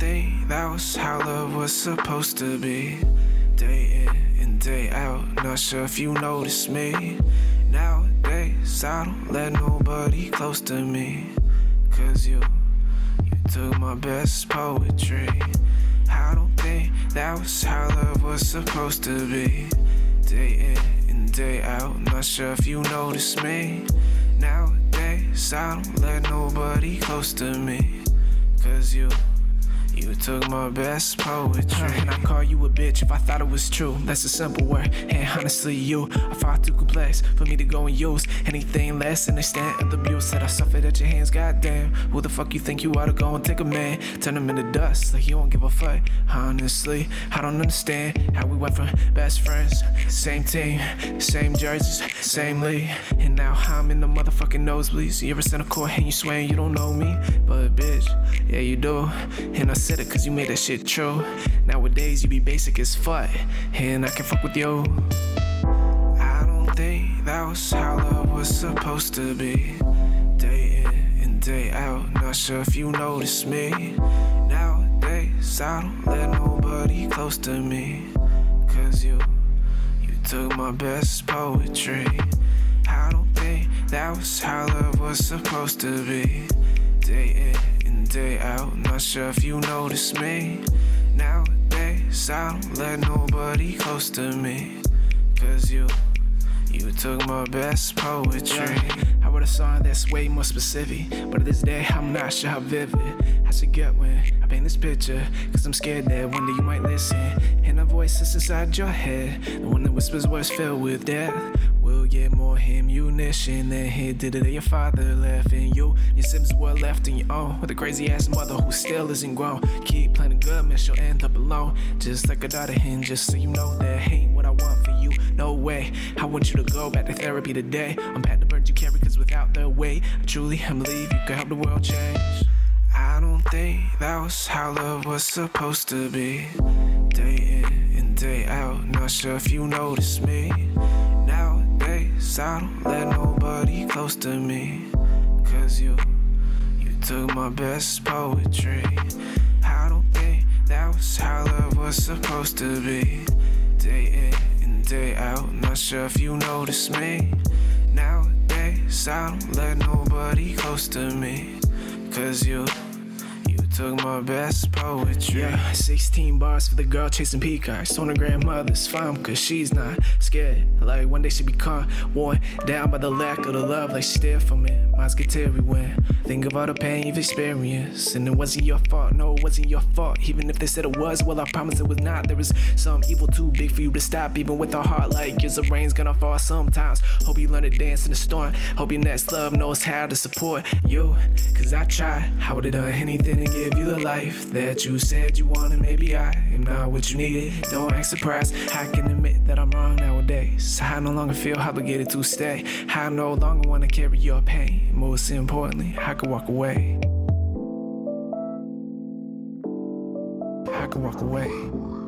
think that was how love was supposed to be. Day in and day out, not sure if you notice me. Nowadays I don't let nobody close to me, 'cause you took my best poetry. I don't think that was how love was supposed to be. Day in and day out, not sure if you notice me. Nowadays I don't let nobody close to me, 'cause you took my best poetry. And I'd call you a bitch if I thought it was true. That's a simple word, and honestly you are far too complex for me to go and use anything less than the extent of the abuse that I suffered at your hands. Goddamn, who the fuck you think you are to go and take a man, turn him into dust like you don't give a fuck? Honestly, I don't understand how we went from best friends, same team, same jerseys, same league, and now I'm in the motherfucking nosebleeds. You ever sent a court and you swearing you don't know me? But bitch, yeah you do. And I said it 'cause you made that shit true. Nowadays you be basic as fuck, and I can fuck with you. I don't think that was how love was supposed to be. Day in and day out, not sure if you notice me. Nowadays I don't let nobody close to me, 'cause you took my best poetry. I don't think that was how love was supposed to be. Day in and day out, not sure if you notice me. Nowadays I don't let nobody close to me, 'cause you took my best poetry. I wrote a song that's way more specific, but to this day I'm not sure how vivid I should get when I paint this picture, 'cause I'm scared that one day you might listen, and a voice that's inside your head, the one that whispers words filled with death, will get more ammunition than he did it. Your father left, and your siblings were left on your own with a crazy ass mother who still isn't grown. Keep playing good, man, she'll end up alone, just like a daughter hen. Just so you know that ain't what I want for you. No way, I want you to go back to therapy today. I'm back the burden you carry, 'cause without the weight, I truly believe you can help the world change. I don't think that was how love was supposed to be. Day in and day out, not sure if you notice me. Nowadays I don't let nobody close to me, 'cause you took my best poetry. I don't think that was how love was supposed to be. Day in and day out, not sure if you notice me. Nowadays I don't let nobody close to me, 'cause you took my best poetry. Yeah, 16 bars for the girl chasing peacocks on her grandmother's farm, 'cause she's not scared. Like one day she become worn down by the lack of the love, like she steered from it. Minds get teary when think of all the pain you've experienced, and it wasn't your fault. No, it wasn't your fault. Even if they said it was, well I promise it was not. There is some evil too big for you to stop, even with a heart like yours. The rain's gonna fall sometimes. Hope you learn to dance in the storm. Hope your next love knows how to support you, 'cause I tried. I would've done anything to give you the life that you said you wanted. Maybe I am not what you needed. Don't act surprised. I can admit that I'm wrong nowadays. I no longer feel obligated to stay. I no longer wanna carry your pain. Most importantly, I can walk away. I can walk away.